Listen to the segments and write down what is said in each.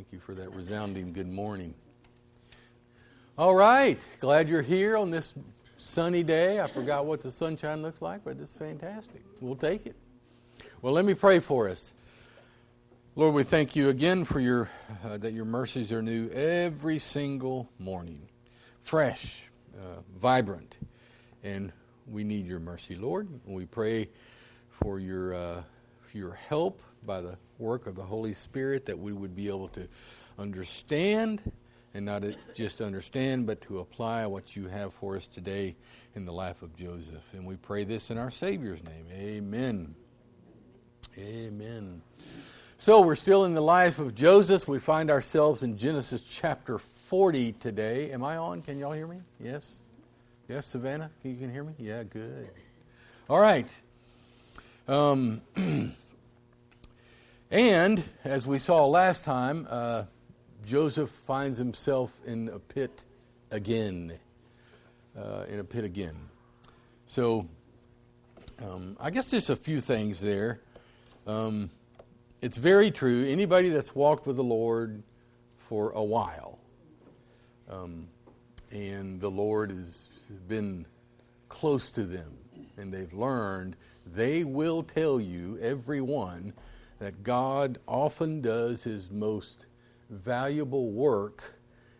Thank you for that resounding good morning. All right. Glad you're here on this sunny day. I forgot what the sunshine looks like, but it's fantastic. We'll take it. Well, let me pray for us. Lord, we thank you again for that your mercies are new every single morning. Fresh, vibrant, and we need your mercy, Lord. And we pray for your help by the work of the Holy Spirit, that we would be able to understand, and not just understand, but to apply what you have for us today in the life of Joseph. And we pray this in our Savior's name. Amen. Amen. So we're still in the life of Joseph. We find ourselves in Genesis chapter 40 today. Am I on? Can y'all hear me? Yes? Yes, Savannah? You can hear me? Yeah, good. All right. And as we saw last time, Joseph finds himself in a pit again. So I guess there's a few things there. It's very true. Anybody that's walked with the Lord for a while, and the Lord has been close to them, and they've learned, they will tell you, everyone, that God often does his most valuable work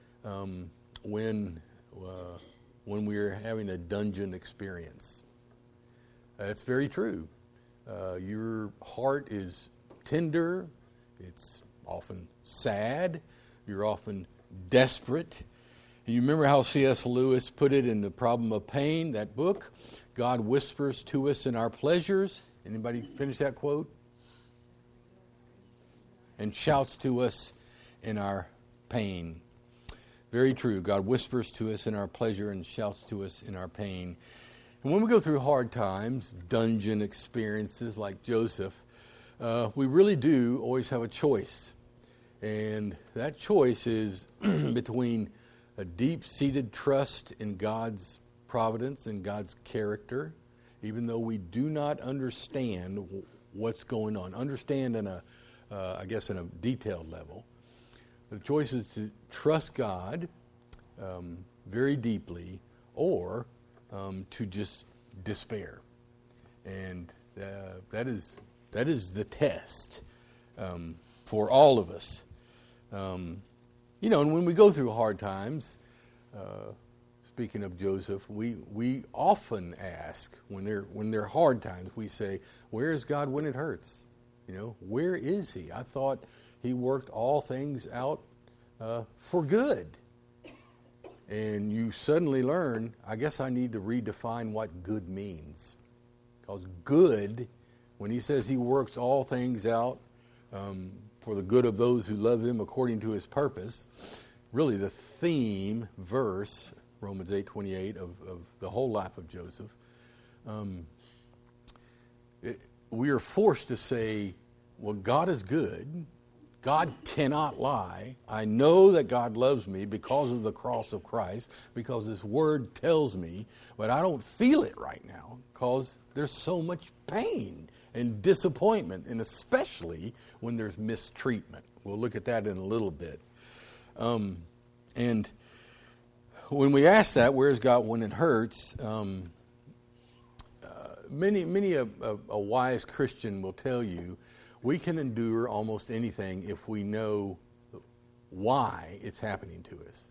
when we are having a dungeon experience. That's very true. Your heart is tender. It's often sad. You're often desperate. And you remember how C.S. Lewis put it in The Problem of Pain, that book? God whispers to us in our pleasures. Anybody finish that quote? And shouts to us in our pain. Very true. God whispers to us in our pleasure and shouts to us in our pain. And when we go through hard times, dungeon experiences like Joseph, we really do always have a choice. And that choice is between a deep-seated trust in God's providence and God's character, even though we do not understand what's going on. Understand in a detailed level. The choice is to trust God very deeply, or to just despair. And that is the test for all of us. And when we go through hard times, speaking of Joseph, we often ask, when they're hard times, we say, where is God when it hurts? Where is he? I thought he worked all things out for good. And you suddenly learn, I guess I need to redefine what good means. Because good, when he says he works all things out for the good of those who love him according to his purpose, really the theme verse, Romans 8:28, of the whole life of Joseph, we are forced to say, well, God is good. God cannot lie. I know that God loves me because of the cross of Christ, because his word tells me, but I don't feel it right now because there's so much pain and disappointment, and especially when there's mistreatment. We'll look at that in a little bit. And when we ask that, where's God when it hurts, Many a wise Christian will tell you we can endure almost anything if we know why it's happening to us.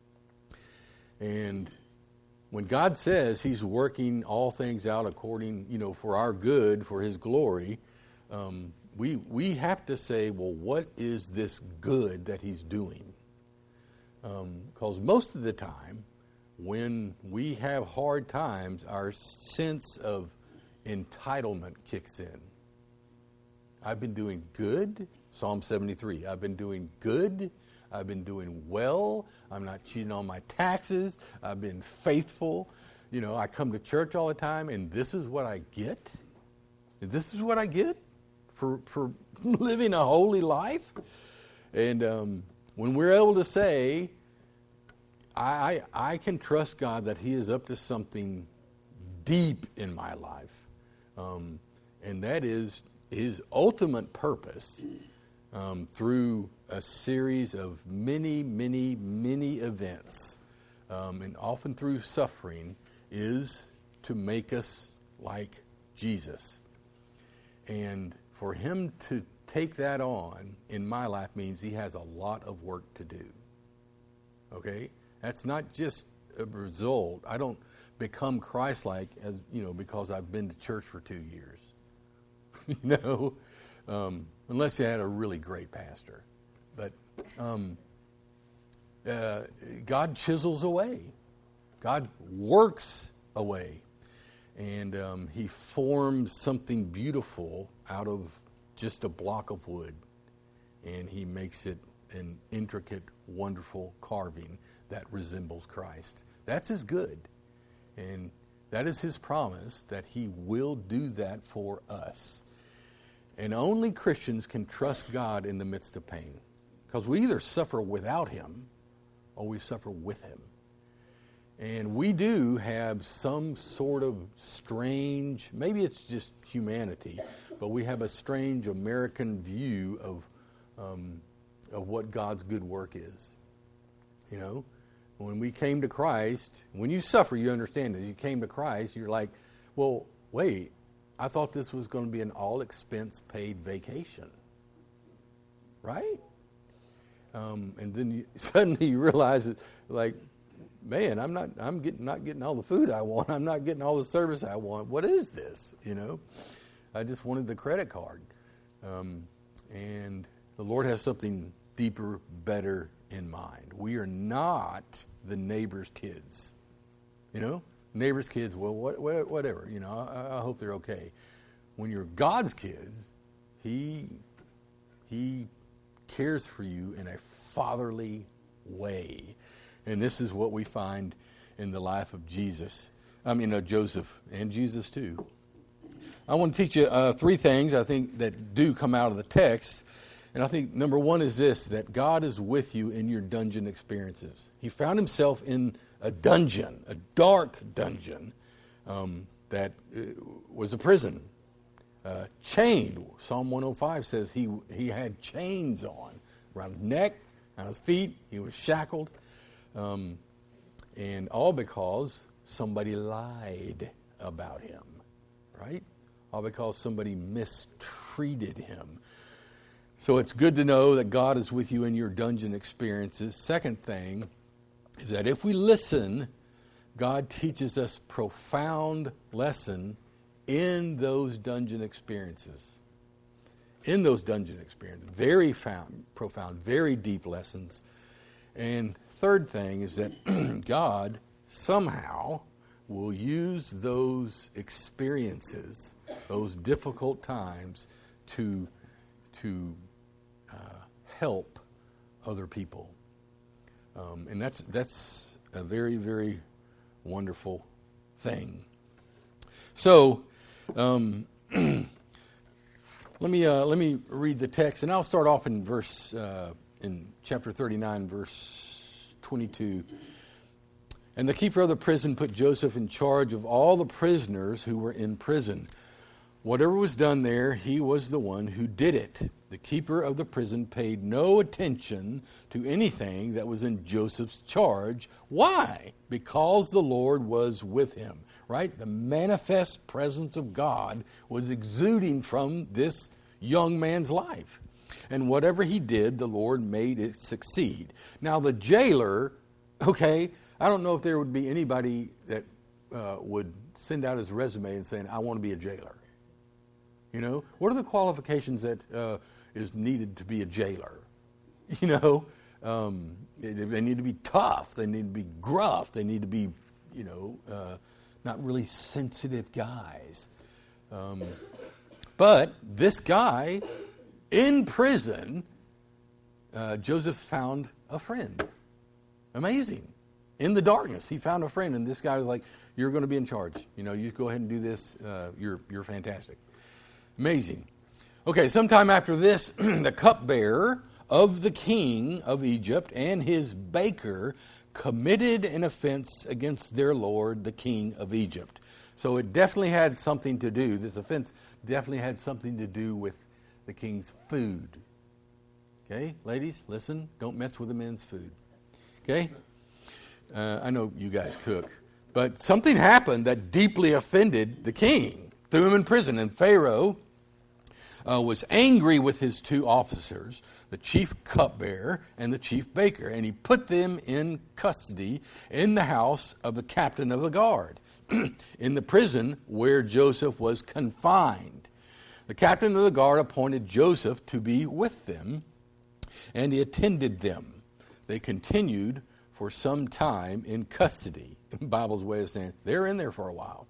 And when God says he's working all things out according, for our good, for his glory, we have to say, well, what is this good that he's doing? Because most of the time, when we have hard times, our sense of entitlement kicks in. I've been doing good. Psalm 73. I've been doing good. I've been doing well. I'm not cheating on my taxes. I've been faithful. I come to church all the time, and this is what I get? This is what I get for living a holy life? And when we're able to say, I can trust God that he is up to something deep in my life, and that is his ultimate purpose through a series of many, many, many events, and often through suffering, is to make us like Jesus. And for him to take that on in my life means he has a lot of work to do. Okay? That's not just a result. I don't become Christ-like, because I've been to church for 2 years. Unless you had a really great pastor. But God chisels away. God works away. And he forms something beautiful out of just a block of wood. And he makes it an intricate, wonderful carving that resembles Christ. That's his good. And that is his promise that he will do that for us. And only Christians can trust God in the midst of pain. Because we either suffer without him or we suffer with him. And we do have some sort of strange, maybe it's just humanity, but we have a strange American view of what God's good work is. When we came to Christ, when you suffer, you understand that you came to Christ, you're like, well, wait, I thought this was going to be an all-expense-paid vacation. Right? And then suddenly you realize that, like, man, I'm not getting all the food I want. I'm not getting all the service I want. What is this? I just wanted the credit card. And the Lord has something deeper, better in mind. We are not the neighbor's kids. Neighbor's kids, well, whatever. I hope they're okay. When you're God's kids, He cares for you in a fatherly way. And this is what we find in the life of Joseph, and Jesus too. I want to teach you 3 things I think that do come out of the text. And I think number 1 is this, that God is with you in your dungeon experiences. He found himself in a dungeon, a dark dungeon, that was a prison. Chained. Psalm 105 says he had chains on around his neck, on his feet. He was shackled. And all because somebody lied about him, right? All because somebody mistreated him. So it's good to know that God is with you in your dungeon experiences. Second thing is that if we listen, God teaches us profound lesson in those dungeon experiences. In those dungeon experiences. Very profound, very deep lessons. And third thing is that God somehow will use those experiences, those difficult times, to help other people. And that's a very, very wonderful thing. So, let me read the text, and I'll start off in in chapter 39, verse 22. And the keeper of the prison put Joseph in charge of all the prisoners who were in prison. Whatever was done there, he was the one who did it. The keeper of the prison paid no attention to anything that was in Joseph's charge. Why? Because the Lord was with him, right? The manifest presence of God was exuding from this young man's life. And whatever he did, the Lord made it succeed. Now, the jailer, I don't know if there would be anybody that would send out his resume and saying, I want to be a jailer. What are the qualifications that is needed to be a jailer? They need to be tough. They need to be gruff. They need to be, not really sensitive guys. But this guy in prison, Joseph found a friend. Amazing. In the darkness, he found a friend, and this guy was like, "You're going to be in charge. You go ahead and do this. You're fantastic." Amazing. Okay, sometime after this, the cupbearer of the king of Egypt and his baker committed an offense against their lord, the king of Egypt. So it definitely had something to do, this offense definitely had something to do with the king's food. Okay, ladies, listen, don't mess with the men's food. Okay? I know you guys cook. But something happened that deeply offended the king, threw him in prison. And Pharaoh was angry with his two officers, the chief cupbearer and the chief baker, and he put them in custody in the house of the captain of the guard, in the prison where Joseph was confined. The captain of the guard appointed Joseph to be with them, and he attended them. They continued for some time in custody. The Bible's way of saying they're in there for a while.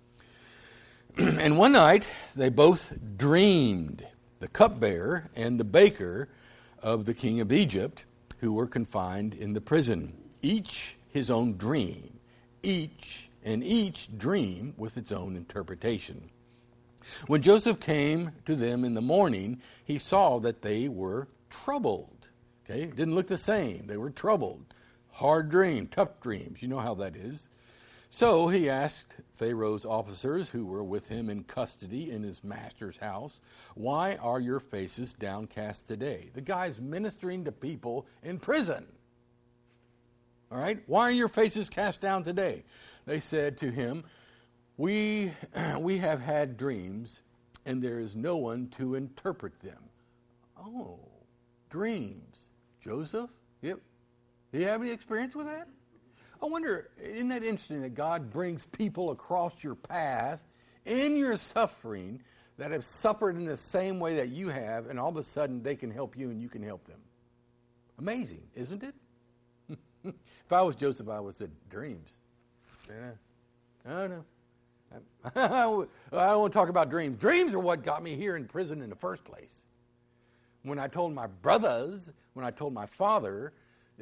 And one night, they both dreamed, the cupbearer and the baker of the king of Egypt, who were confined in the prison. Each his own dream. Each dream with its own interpretation. When Joseph came to them in the morning, he saw that they were troubled. Okay, it didn't look the same. They were troubled. Hard dream, tough dreams. You know how that is. So he asked Pharaoh's officers who were with him in custody in his master's house, "Why are your faces downcast today?" The guy's ministering to people in prison. All right? "Why are your faces cast down today?" They said to him, We have had dreams, and there is no one to interpret them." Oh, dreams. Joseph? Yep. Do you have any experience with that? I wonder, isn't that interesting that God brings people across your path in your suffering that have suffered in the same way that you have, and all of a sudden they can help you and you can help them? Amazing, isn't it? If I was Joseph, I would have said, dreams. Yeah. I don't know. I don't want to talk about dreams. Dreams are what got me here in prison in the first place. When I told my brothers, when I told my father,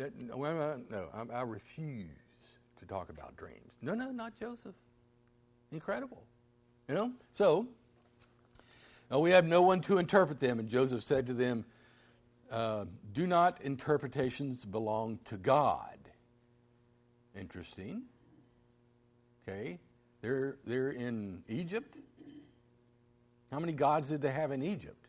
I refuse to talk about dreams. No, not Joseph. Incredible. You know? So, we have no one to interpret them. And Joseph said to them, "Do not interpretations belong to God?" Interesting. Okay. They're in Egypt. How many gods did they have in Egypt?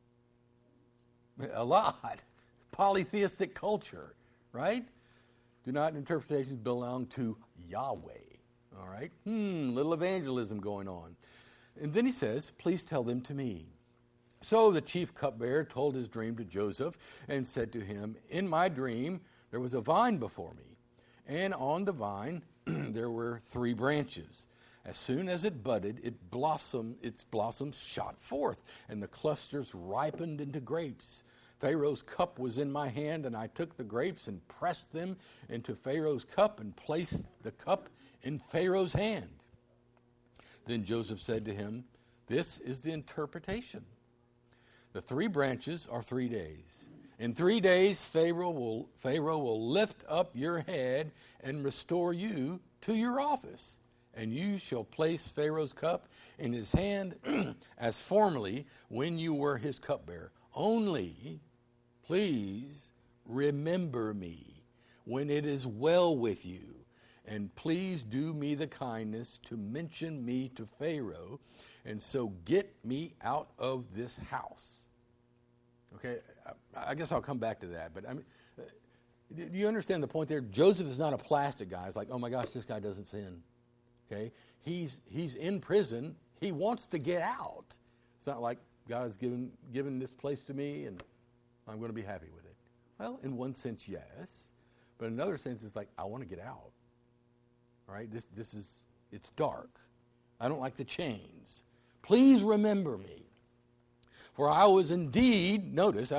A lot. Polytheistic culture, right? Do not interpretations belong to Yahweh. All right? Little evangelism going on. And then he says, "Please tell them to me." So the chief cupbearer told his dream to Joseph and said to him, "In my dream there was a vine before me, and on the vine there were 3 branches. As soon as it budded, its blossoms shot forth, and the clusters ripened into grapes. Pharaoh's cup was in my hand, and I took the grapes and pressed them into Pharaoh's cup and placed the cup in Pharaoh's hand." Then Joseph said to him, "This is the interpretation. The 3 branches are 3 days. In 3 days, Pharaoh will lift up your head and restore you to your office. And you shall place Pharaoh's cup in his hand as formerly when you were his cupbearer. Only, please remember me when it is well with you. And please do me the kindness to mention me to Pharaoh, and so get me out of this house." Okay, I guess I'll come back to that. But I mean, do you understand the point there? Joseph is not a plastic guy. It's like, oh my gosh, this guy doesn't sin. Okay, he's in prison. He wants to get out. It's not like God's given this place to me and I'm going to be happy with it. Well, in one sense, yes, but in another sense, it's like I want to get out. All right, it's dark. I don't like the chains. Please remember me, for I was indeed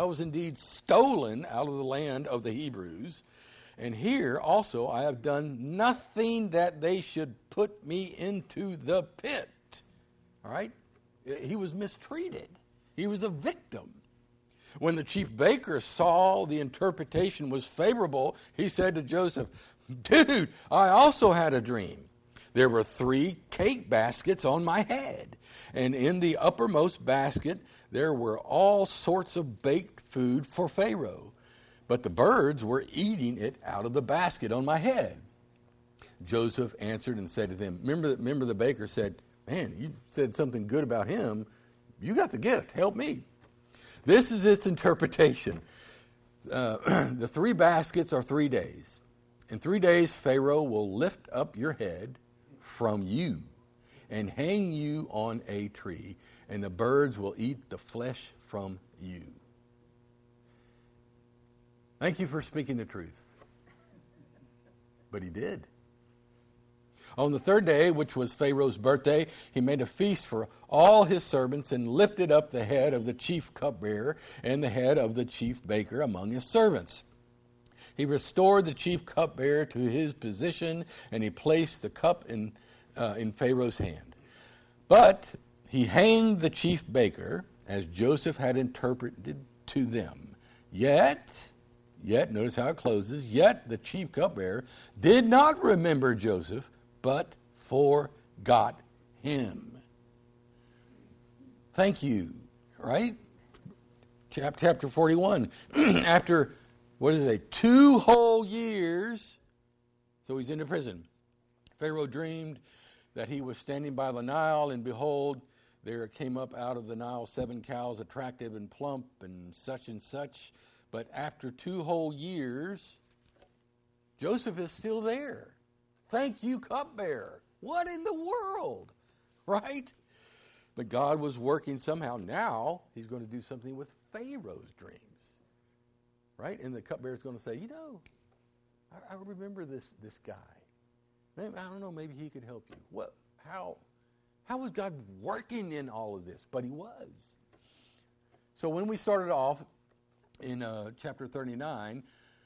stolen out of the land of the Hebrews. And here also I have done nothing that they should put me into the pit. All right? He was mistreated. He was a victim. When the chief baker saw the interpretation was favorable, he said to Joseph, "Dude, I also had a dream. There were 3 cake baskets on my head, and in the uppermost basket there were all sorts of baked food for Pharaoh. But the birds were eating it out of the basket on my head." Joseph answered and said to them, remember the baker said, "Man, you said something good about him. You got the gift. Help me." "This is its interpretation. the 3 baskets are 3 days. In 3 days, Pharaoh will lift up your head from you and hang you on a tree, and the birds will eat the flesh from you. Thank you for speaking the truth. But he did. On the 3rd day, which was Pharaoh's birthday, he made a feast for all his servants and lifted up the head of the chief cupbearer and the head of the chief baker among his servants. He restored the chief cupbearer to his position, and he placed the cup in Pharaoh's hand. But he hanged the chief baker, as Joseph had interpreted to them. Yet, notice how it closes, yet the chief cupbearer did not remember Joseph, but forgot him. Thank you, right? Chapter 41. After, 2 whole years, so he's in the prison. Pharaoh dreamed that he was standing by the Nile, and behold, there came up out of the Nile 7 cows, attractive and plump and such. But after 2 whole years, Joseph is still there. Thank you, cupbearer. What in the world? Right? But God was working somehow. Now he's going to do something with Pharaoh's dreams. Right? And the cupbearer is going to say, I remember this guy. Maybe, I don't know, maybe he could help you. How was God working in all of this? But he was. So when we started off in chapter 39,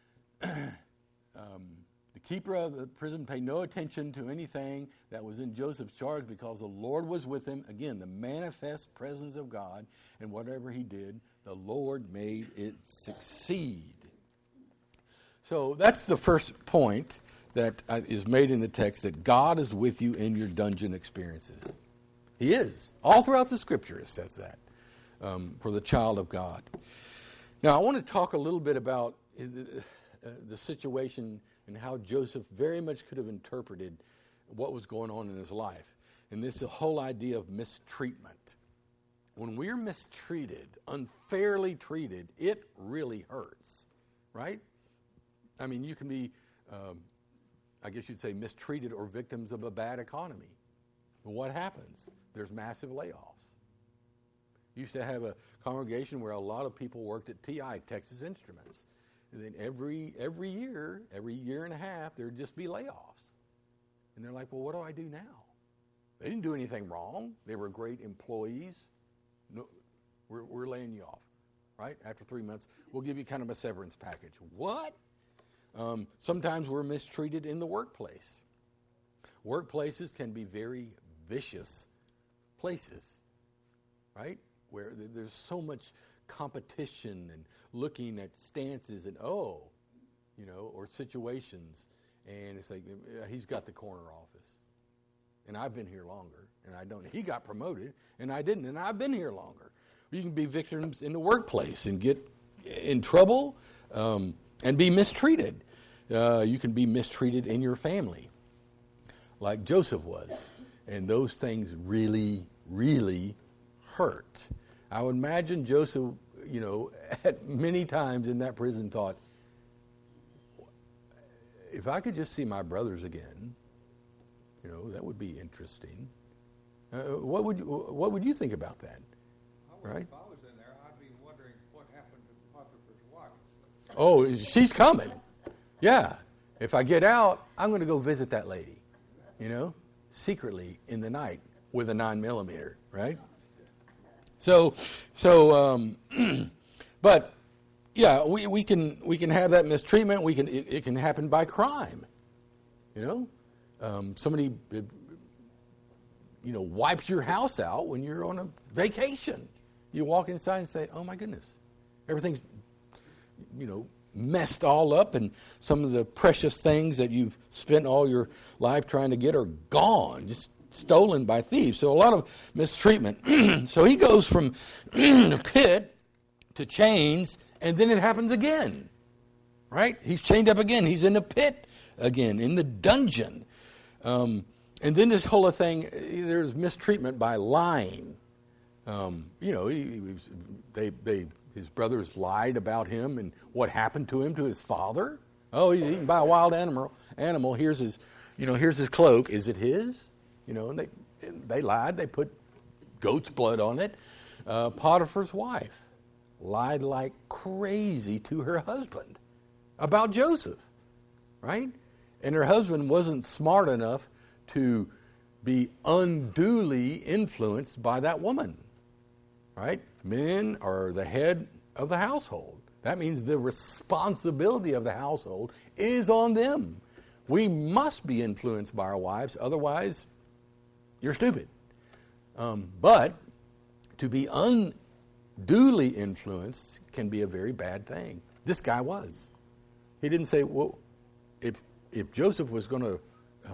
the keeper of the prison paid no attention to anything that was in Joseph's charge because the Lord was with him. Again, the manifest presence of God, and whatever he did, the Lord made it succeed. So that's the first point that is made in the text, that God is with you in your dungeon experiences. He is. All throughout the Scripture it says that for the child of God. Now, I want to talk a little bit about the situation and how Joseph very much could have interpreted what was going on in his life. And this is the whole idea of mistreatment. When we're mistreated, unfairly treated, it really hurts, right? I mean, you can be, I guess you'd say, mistreated or victims of a bad economy. And what happens? There's massive layoffs. Used to have a congregation where a lot of people worked at TI, Texas Instruments. And then every year and a half, there'd just be layoffs. And they're like, well, what do I do now? They didn't do anything wrong. They were great employees. No, we're laying you off, right? After 3 months, we'll give you kind of a severance package. What? Sometimes we're mistreated in the workplace. Workplaces can be very vicious places, right? Where there's so much competition and looking at stances and or situations, and it's like he's got the corner office, and I've been here longer, and I don't. He got promoted, and I didn't, and I've been here longer. You can be victims in the workplace and get in trouble and be mistreated. You can be mistreated in your family, like Joseph was, and those things really, really hurt. I would imagine Joseph, at many times in that prison thought, if I could just see my brothers again, that would be interesting. What would you think about that? Right? If I was in there, I'd be wondering what happened to Potiphar's wife. Oh, she's coming. Yeah. If I get out, I'm going to go visit that lady, secretly in the night with a 9mm, right? But yeah, we can have that mistreatment. It can happen by crime. Somebody wipes your house out when you're on a vacation. You walk inside and say, "Oh my goodness, everything's messed all up, and some of the precious things that you've spent all your life trying to get are gone, just stolen by thieves." So a lot of mistreatment. So he goes from the pit to chains, and then it happens again, right? He's chained up again. He's in the pit again, in the dungeon. And then this whole thing, there's mistreatment by lying. They His brothers lied about him and what happened to him, to his father. Oh, he's eaten by a wild animal. Here's his cloak. Is it his? And they lied. They put goat's blood on it. Potiphar's wife lied like crazy to her husband about Joseph, right? And her husband wasn't smart enough to be unduly influenced by that woman, right? Men are the head of the household. That means the responsibility of the household is on them. We must be influenced by our wives, otherwise you're stupid. But to be unduly influenced can be a very bad thing. This guy was. He didn't say, well, if Joseph was going to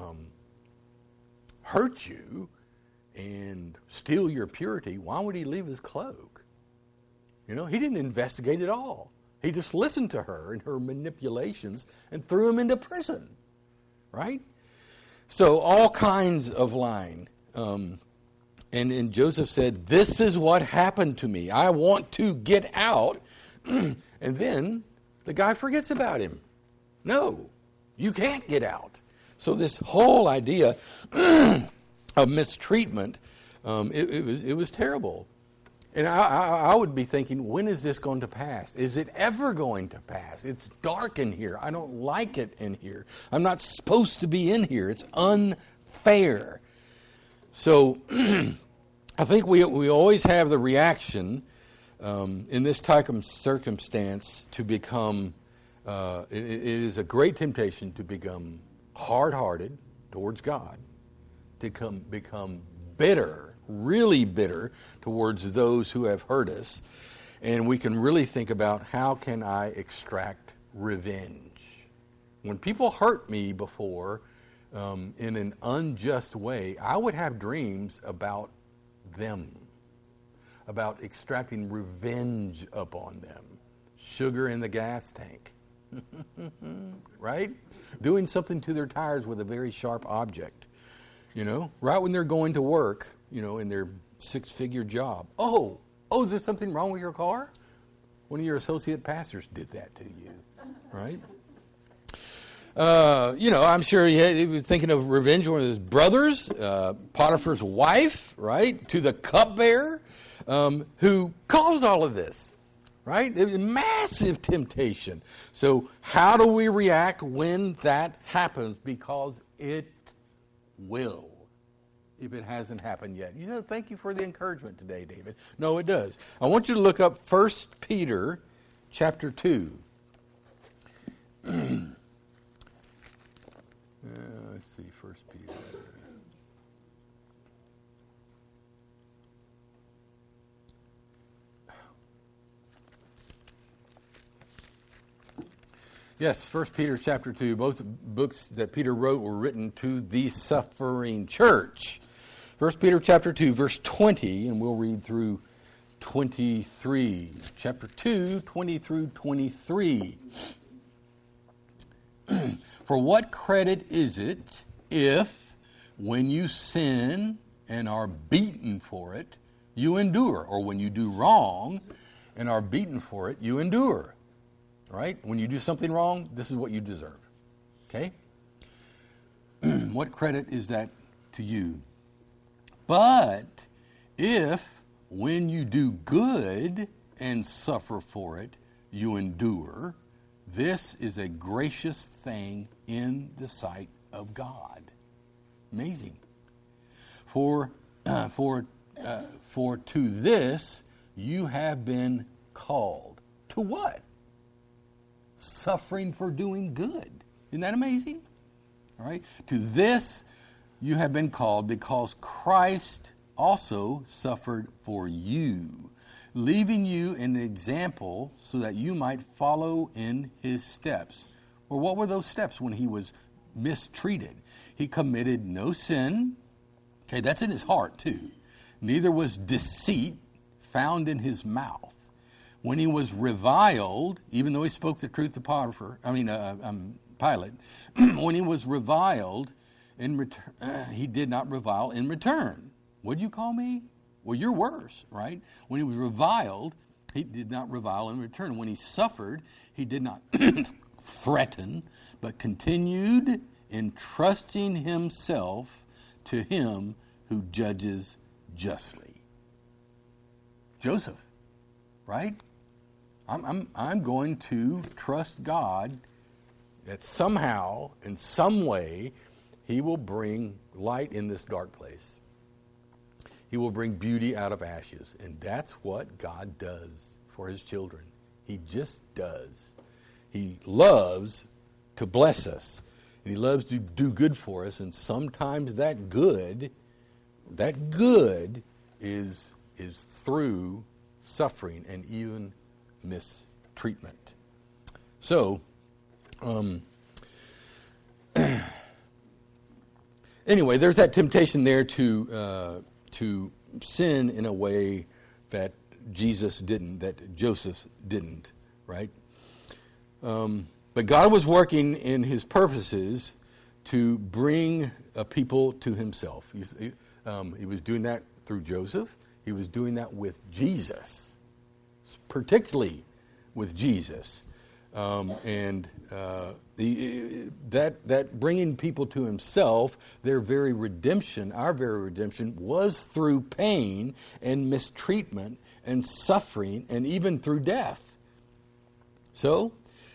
hurt you and steal your purity, why would he leave his cloak? He didn't investigate at all. He just listened to her and her manipulations and threw him into prison, right? So all kinds of lying. And Joseph said, this is what happened to me. I want to get out. And then the guy forgets about him. No, you can't get out. So this whole idea of mistreatment, it was terrible. And I would be thinking, when is this going to pass? Is it ever going to pass? It's dark in here. I don't like it in here. I'm not supposed to be in here. It's unfair. So I think we always have the reaction in this type of circumstance to become, it is a great temptation to become hard-hearted towards God, to become bitter, really bitter towards those who have hurt us. And we can really think about, how can I extract revenge? When people hurt me before in an unjust way, I would have dreams about them, about extracting revenge upon them. Sugar in the gas tank, right? Doing something to their tires with a very sharp object, right when they're going to work, in their 6-figure job. Oh, is there something wrong with your car? One of your associate pastors did that to you, right? I'm sure he was thinking of revenge on his brothers, Potiphar's wife, right, to the cupbearer, who caused all of this, right? It was a massive temptation. So how do we react when that happens? Because it will, if it hasn't happened yet. Thank you for the encouragement today, David. No, it does. I want you to look up 1 Peter chapter 2. Let's see, 1 Peter. Yes, 1 Peter chapter 2. Both books that Peter wrote were written to the suffering church. 1 Peter chapter 2, verse 20, and we'll read through 23. Chapter 2, 20 through 23. For what credit is it if, when you sin and are beaten for it, you endure? Or when you do wrong and are beaten for it, you endure? Right? When you do something wrong, this is what you deserve. Okay? What credit is that to you? But if, when you do good and suffer for it, you endure, this is a gracious thing in the sight of God. Amazing. For to this you have been called. To what? Suffering for doing good. Isn't that amazing? All right. To this you have been called, because Christ also suffered for you, leaving you an example so that you might follow in his steps. Well, what were those steps when he was mistreated? He committed no sin. Okay, that's in his heart too. Neither was deceit found in his mouth. When he was reviled, even though he spoke the truth to Pilate, when he was reviled, he did not revile in return. What'd you call me? Well, you're worse, right? When he was reviled, He did not revile in return. When he suffered, he did not threaten, but continued entrusting himself to him who judges justly. Joseph, right? I'm going to trust God that somehow, in some way, he will bring light in this dark place. He will bring beauty out of ashes. And that's what God does for his children. He just does. He loves to bless us. And he loves to do good for us. And sometimes that good is through suffering and even mistreatment. So, anyway, there's that temptation there to sin in a way that Jesus didn't, that Joseph didn't, right? But God was working in his purposes to bring a people to himself. He was doing that through Joseph. He was doing that with Jesus, particularly with Jesus. That bringing people to himself, our very redemption was through pain and mistreatment and suffering and even through death. So,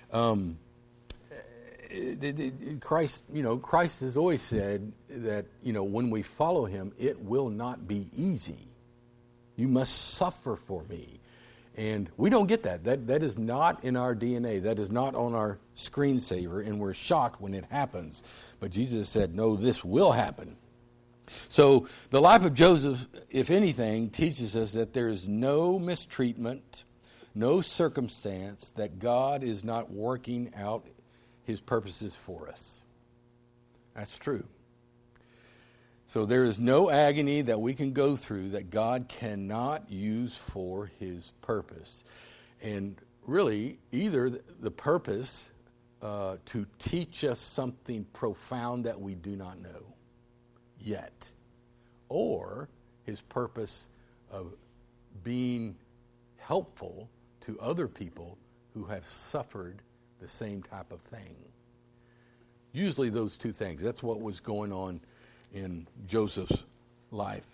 Christ has always said that, when we follow him, it will not be easy. You must suffer for me. And we don't get that. That is not in our DNA. That is not on our screensaver, and we're shocked when it happens. But Jesus said, no, this will happen. So the life of Joseph, if anything, teaches us that there is no mistreatment, no circumstance that God is not working out his purposes for us. That's true. So there is no agony that we can go through that God cannot use for his purpose. And really, either the purpose to teach us something profound that we do not know yet, or his purpose of being helpful to other people who have suffered the same type of thing. Usually those two things. That's what was going on in Joseph's life.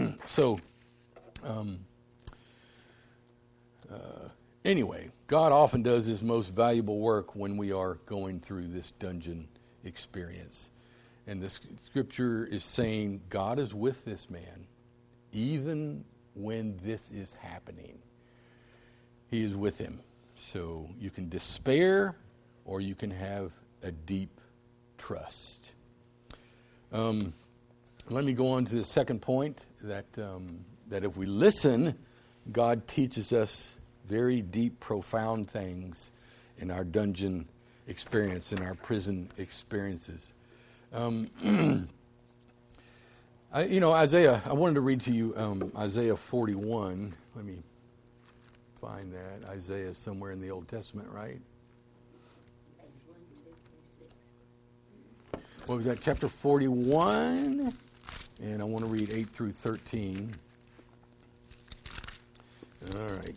Anyway, God often does his most valuable work when we are going through this dungeon experience. And the scripture is saying God is with this man even when this is happening. He is with him. So you can despair or you can have a deep trust. Let me go on to the second point, that if we listen, God teaches us very deep, profound things in our dungeon experience, in our prison experiences. Isaiah, I wanted to read to you Isaiah 41. Let me find that. Isaiah is somewhere in the Old Testament, right? What was that? Chapter 41. And I want to read 8 through 13. All right.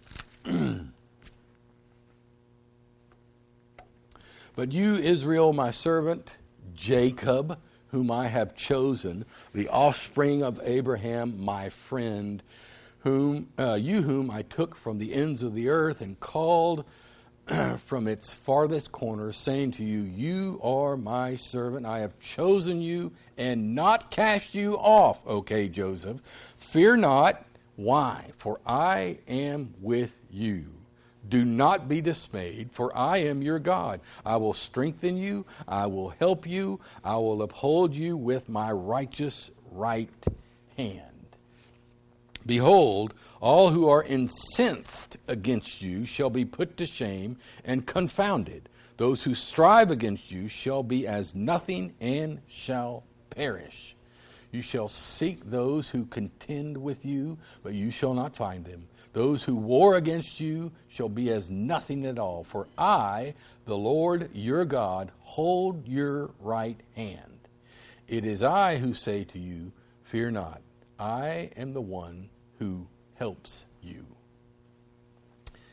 But you, Israel, my servant, Jacob, whom I have chosen, the offspring of Abraham, my friend, whom I took from the ends of the earth and called from its farthest corners, saying to you, you are my servant. I have chosen you and not cast you off, okay, Joseph. Fear not. Why? For I am with you. Do not be dismayed, for I am your God. I will strengthen you. I will help you. I will uphold you with my righteous right hand. Behold, all who are incensed against you shall be put to shame and confounded. Those who strive against you shall be as nothing and shall perish. You shall seek those who contend with you, but you shall not find them. Those who war against you shall be as nothing at all. For I, the Lord your God, hold your right hand. It is I who say to you, fear not. I am the one who helps you.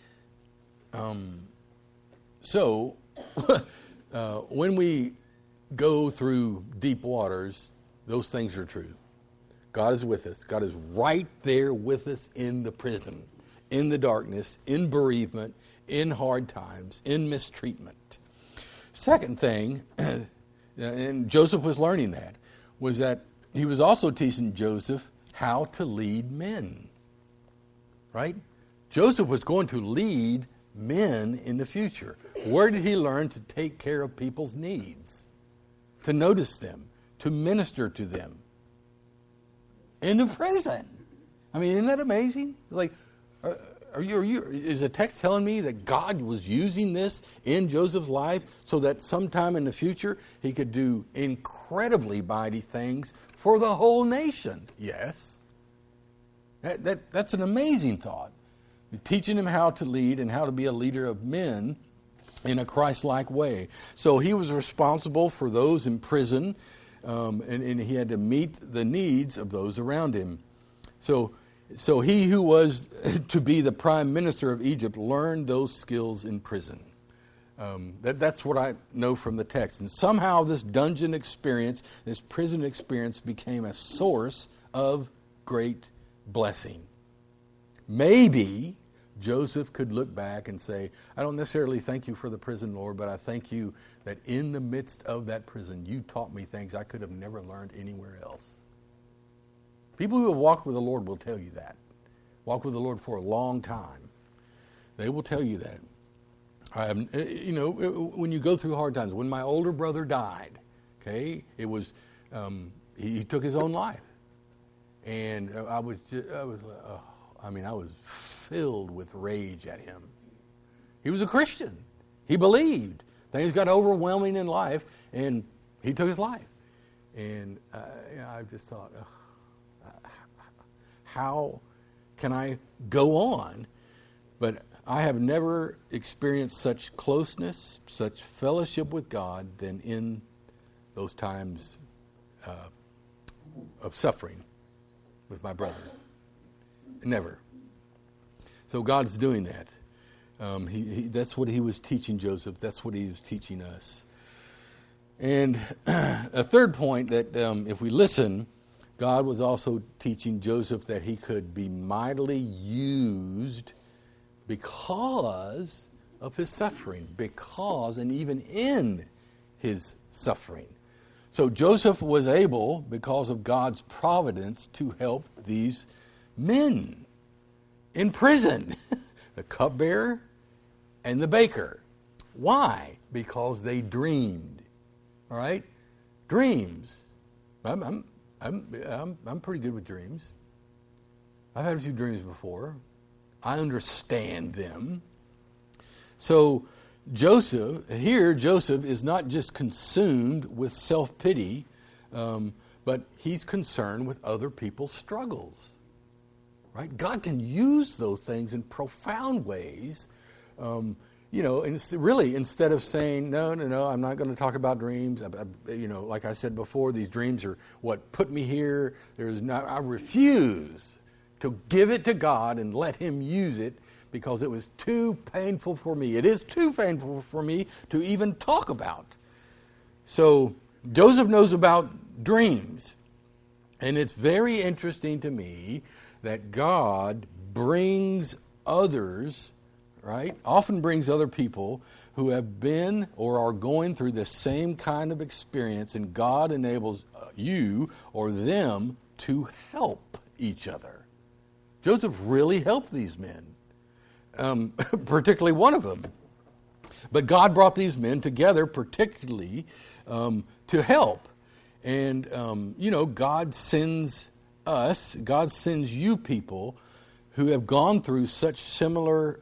So, when we go through deep waters, those things are true. God is with us. God is right there with us in the prison, in the darkness, in bereavement, in hard times, in mistreatment. Second thing, and Joseph was learning that, was that he was also teaching Joseph how to lead men. Right? Joseph was going to lead men in the future. Where did he learn to take care of people's needs? To notice them, to minister to them? In the prison. I mean, isn't that amazing? Like, is the text telling me that God was using this in Joseph's life so that sometime in the future he could do incredibly mighty things for the whole nation? Yes. That's an amazing thought. Teaching him how to lead and how to be a leader of men in a Christ-like way. So he was responsible for those in prison, and he had to meet the needs of those around him. So he who was to be the prime minister of Egypt learned those skills in prison. That's what I know from the text. And somehow this dungeon experience, this prison experience, became a source of great blessing. Maybe Joseph could look back and say, I don't necessarily thank you for the prison, Lord, but I thank you that in the midst of that prison, you taught me things I could have never learned anywhere else. People who have walked with the Lord will tell you that. Walked with the Lord for a long time. They will tell you that. When you go through hard times, when my older brother died, okay, it was, he took his own life. And I was filled with rage at him. He was a Christian. He believed. Things got overwhelming in life, and he took his life. And I just thought, how can I go on? But I have never experienced such closeness, such fellowship with God than in those times of suffering with my brothers. Never. So God's doing that. That's what he was teaching Joseph. That's what he was teaching us. And a third point that if we listen, God was also teaching Joseph that he could be mightily used because of his suffering, and even in his suffering. So Joseph was able, because of God's providence, to help these men in prison, the cupbearer and the baker. Why? Because they dreamed. All right? Dreams. I'm pretty good with dreams. I've had a few dreams before. I understand them. So Joseph is not just consumed with self-pity, but he's concerned with other people's struggles. Right? God can use those things in profound ways. And really, instead of saying, no, I'm not going to talk about dreams. Like I said before, these dreams are what put me here. I refuse to give it to God and let him use it because it was too painful for me. It is too painful for me to even talk about. So Joseph knows about dreams. And it's very interesting to me that God brings others, right? Often brings other people who have been or are going through the same kind of experience, and God enables you or them to help each other. Joseph really helped these men, particularly one of them. But God brought these men together particularly to help. And, God sends you people who have gone through such similar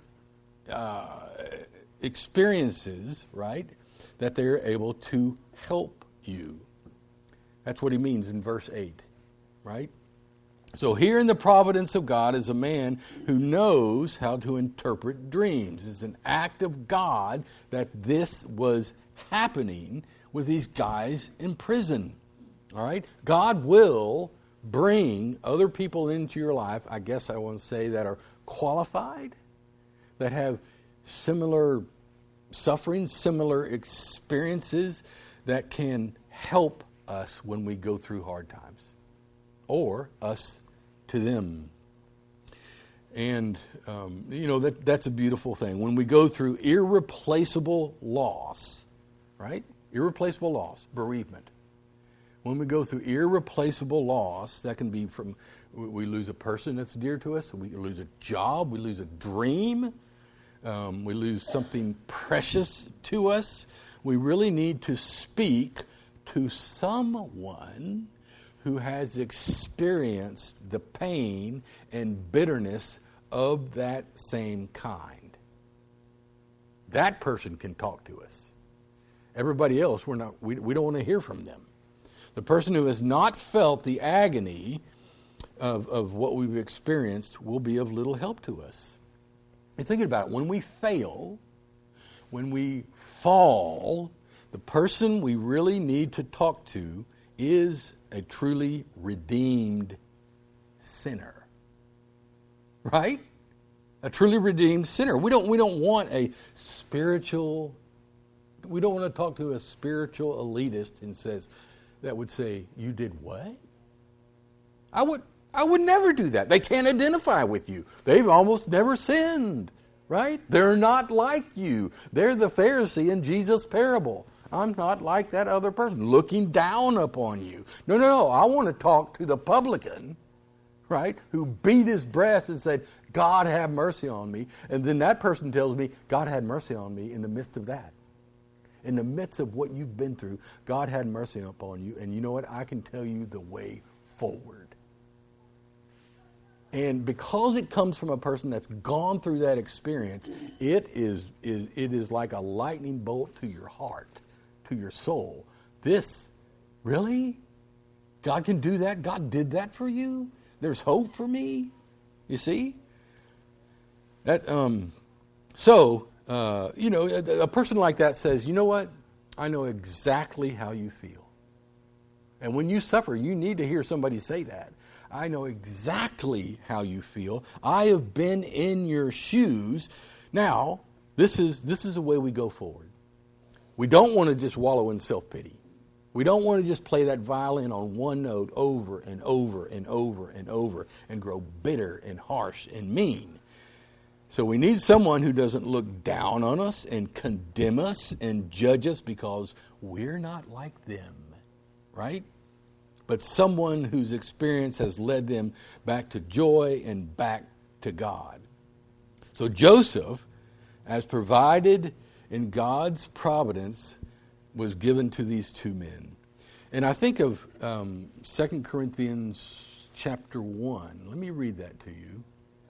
experiences, right, that they're able to help you. That's what he means in verse 8, right? So here in the providence of God is a man who knows how to interpret dreams. It's an act of God that this was happening with these guys in prison. All right? God will bring other people into your life, I guess I want to say, that are qualified, that have similar sufferings, similar experiences that can help us when we go through hard times, or us to them. And, that's a beautiful thing. When we go through irreplaceable loss, right? Irreplaceable loss, bereavement. When we go through irreplaceable loss, that can be from, we lose a person that's dear to us, we lose a job, we lose a dream, we lose something precious to us. We really need to speak to someone who has experienced the pain and bitterness of that same kind. That person can talk to us. Everybody else, we don't want to hear from them. The person who has not felt the agony of what we've experienced will be of little help to us. And thinking about it, when we fail, when we fall, the person we really need to talk to is a truly redeemed sinner. Right? A truly redeemed sinner. We don't want a spiritual, we don't want to talk to a spiritual elitist that would say, you did what? I would never do that. They can't identify with you. They've almost never sinned, right? They're not like you. They're the Pharisee in Jesus' parable. I'm not like that other person, looking down upon you. No. I want to talk to the publican, right, who beat his breast and said, God have mercy on me. And then that person tells me, God had mercy on me in the midst of that. In the midst of what you've been through, God had mercy upon you. And you know what? I can tell you the way forward. And because it comes from a person that's gone through that experience, it is like a lightning bolt to your heart, to your soul. This, really? God can do that? God did that for you? There's hope for me? You see? A person like that says, you know what? I know exactly how you feel. And when you suffer, you need to hear somebody say that. I know exactly how you feel. I have been in your shoes. Now, this is the way we go forward. We don't want to just wallow in self-pity. We don't want to just play that violin on one note over and over and over and over and grow bitter and harsh and mean. So we need someone who doesn't look down on us and condemn us and judge us because we're not like them, right? But someone whose experience has led them back to joy and back to God. So Joseph, as provided in God's providence, was given to these two men. And I think of 2 Corinthians chapter 1. Let me read that to you.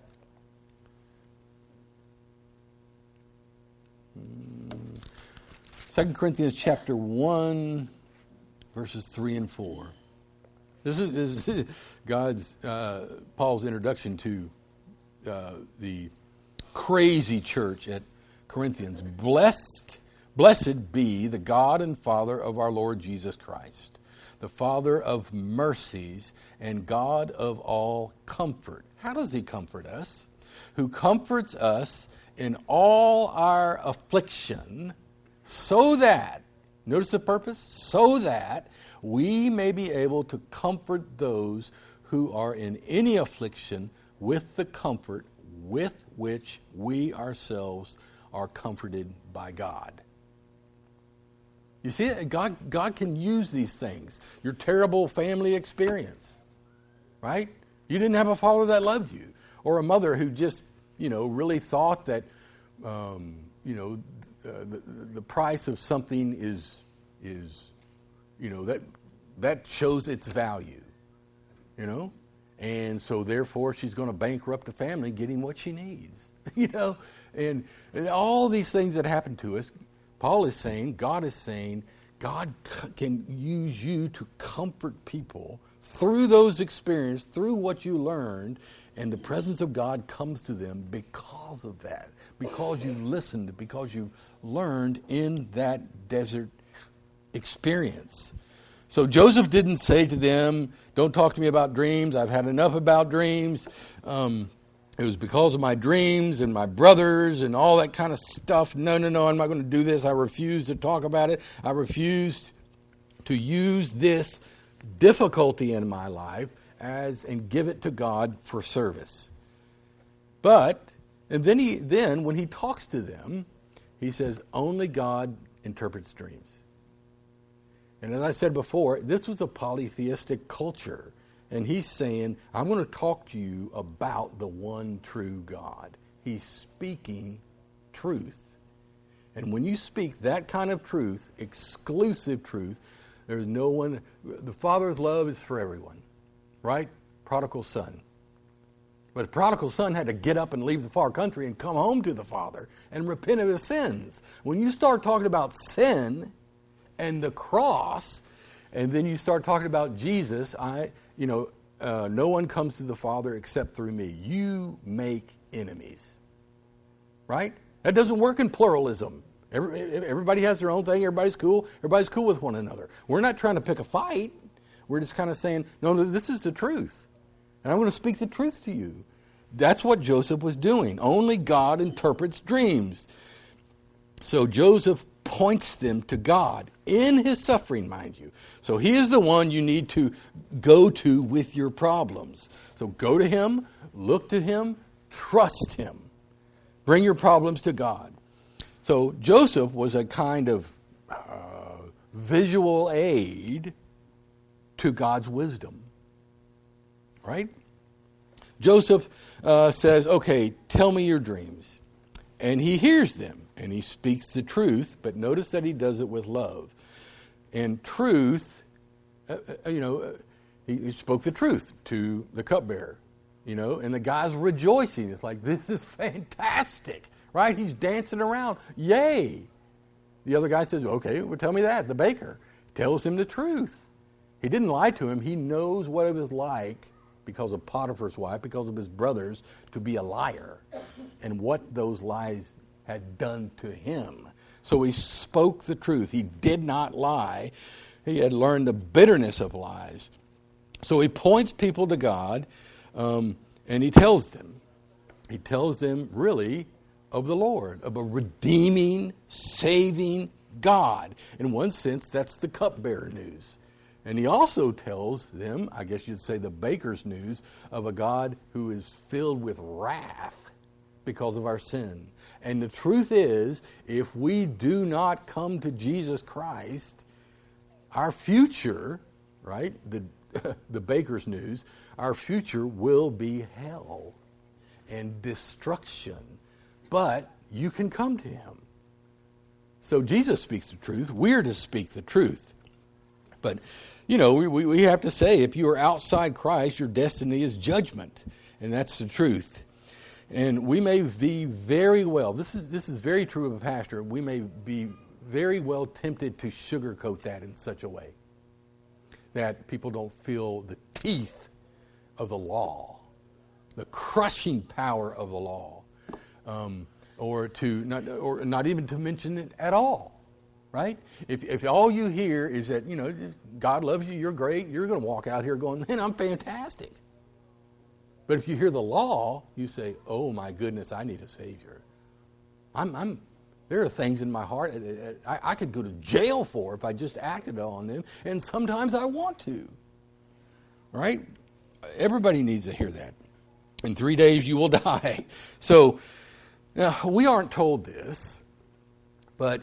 2 Corinthians chapter 1, verses 3 and 4. This is Paul's introduction to the crazy church at Corinthians. Blessed be the God and Father of our Lord Jesus Christ, the Father of mercies and God of all comfort. How does he comfort us? Who comforts us in all our affliction, so that, notice the purpose, so that we may be able to comfort those who are in any affliction with the comfort with which we ourselves are comforted by God. You see, God can use these things. Your terrible family experience, right? You didn't have a father that loved you, or a mother who just, really thought that, the price of something is that shows its value, and so therefore she's going to bankrupt the family getting what she needs, and all these things that happen to us. Paul is saying, God is saying, God can use you to comfort people through those experiences, through what you learned, and the presence of God comes to them because of that, because you listened, because you learned in that desert experience. So Joseph didn't say to them, don't talk to me about dreams, I've had enough about dreams. it was because of my dreams and my brothers and all that kind of stuff. No, I'm not going to do this. I refused to talk about it. I refused to use this difficulty in my life and give it to God for service. And then when he talks to them, he says, only God interprets dreams. And as I said before, this was a polytheistic culture. And he's saying, I'm going to talk to you about the one true God. He's speaking truth. And when you speak that kind of truth, exclusive truth, there's no one, the Father's love is for everyone, right? Prodigal son. But the prodigal son had to get up and leave the far country and come home to the Father and repent of his sins. When you start talking about sin and the cross, and then you start talking about Jesus, no one comes to the Father except through me. You make enemies, right? That doesn't work in pluralism. Everybody has their own thing. Everybody's cool. Everybody's cool with one another. We're not trying to pick a fight. We're just kind of saying, no, this is the truth. And I'm going to speak the truth to you. That's what Joseph was doing. Only God interprets dreams. So Joseph points them to God in his suffering, mind you. So he is the one you need to go to with your problems. So go to him, look to him, trust him. Bring your problems to God. So Joseph was a kind of visual aid to God's wisdom. Right? Joseph says, okay, tell me your dreams. And he hears them, and he speaks the truth, but notice that he does it with love. And truth, he spoke the truth to the cupbearer, and the guy's rejoicing. It's like, this is fantastic, right? He's dancing around. Yay! The other guy says, okay, well, tell me that. The baker tells him the truth. He didn't lie to him. He knows what it was like, because of Potiphar's wife, because of his brothers, to be a liar and what those lies had done to him. So he spoke the truth. He did not lie. He had learned the bitterness of lies. So he points people to God, and he tells them. He tells them, really, of the Lord, of a redeeming, saving God. In one sense, that's the cupbearer news. And he also tells them, I guess you'd say the baker's news, of a God who is filled with wrath because of our sin. And the truth is, if we do not come to Jesus Christ, our future, right, the baker's news, our future will be hell and destruction. But you can come to him. So Jesus speaks the truth. We're to speak the truth. But, we have to say, if you are outside Christ, your destiny is judgment. And that's the truth. And we may be very well, this is very true of a pastor, we may be very well tempted to sugarcoat that in such a way that people don't feel the teeth of the law, the crushing power of the law, or not even to mention it at all. Right? If all you hear is that, God loves you, you're great, you're going to walk out here going, man, I'm fantastic. But if you hear the law, you say, oh my goodness, I need a Savior. There are things in my heart I could go to jail for if I just acted on them, and sometimes I want to. Right? Everybody needs to hear that. In 3 days you will die. So, we aren't told this, but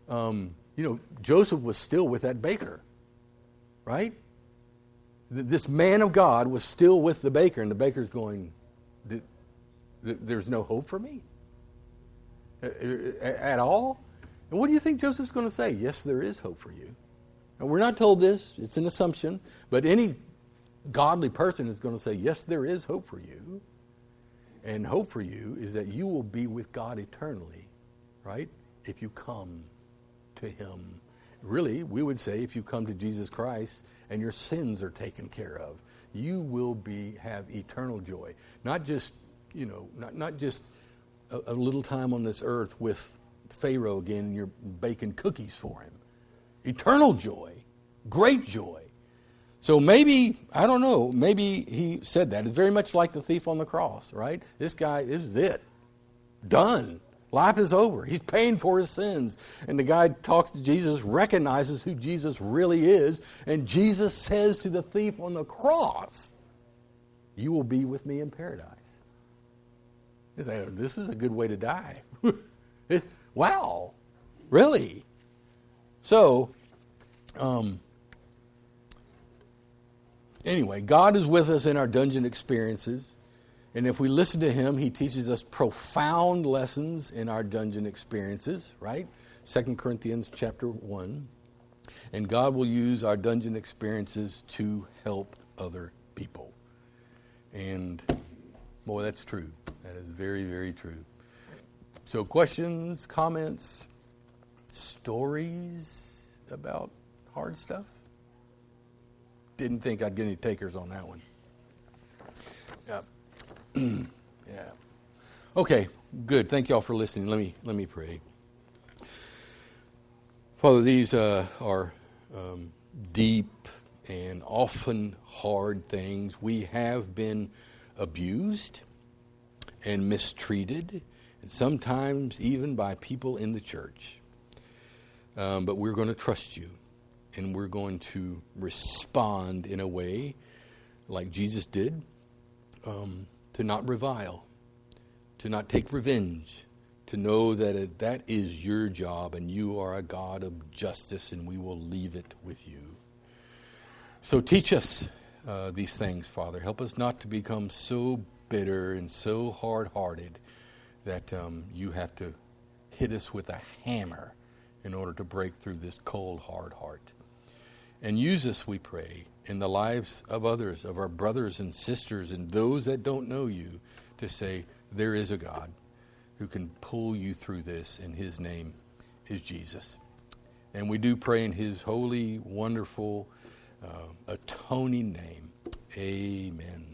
Joseph was still with that baker, right? This man of God was still with the baker, and the baker's going, there's no hope for me at all? And what do you think Joseph's going to say? Yes, there is hope for you. And we're not told this. It's an assumption. But any godly person is going to say, yes, there is hope for you. And hope for you is that you will be with God eternally, right? If you come to him. Really, we would say if you come to Jesus Christ and your sins are taken care of, you will have eternal joy. Not just, not just a little time on this earth with Pharaoh again and you're baking cookies for him. Eternal joy, great joy. So maybe, I don't know, maybe he said that. It's very much like the thief on the cross, right? This guy, this is it. Done. Life is over. He's paying for his sins. And the guy talks to Jesus, recognizes who Jesus really is, and Jesus says to the thief on the cross, you will be with me in paradise. You say, this is a good way to die. Wow. Really? So, anyway, God is with us in our dungeon experiences. And if we listen to him, he teaches us profound lessons in our dungeon experiences, right? 2 Corinthians chapter 1. And God will use our dungeon experiences to help other people. And, boy, that's true. That is very, very true. So questions, comments, stories about hard stuff? Didn't think I'd get any takers on that one. Yeah. Yeah. Okay, good. Thank you all for listening. Let me pray. Father, these are deep and often hard things. We have been abused and mistreated, and sometimes even by people in the church. But we're going to trust you, and we're going to respond in a way like Jesus did, to not revile, to not take revenge, to know that that is your job and you are a God of justice and we will leave it with you. So teach us these things, Father. Help us not to become so bitter and so hard-hearted that you have to hit us with a hammer in order to break through this cold, hard heart. And use us, we pray, in the lives of others, of our brothers and sisters and those that don't know you, to say there is a God who can pull you through this, and his name is Jesus. And we do pray in his holy, wonderful, atoning name. Amen.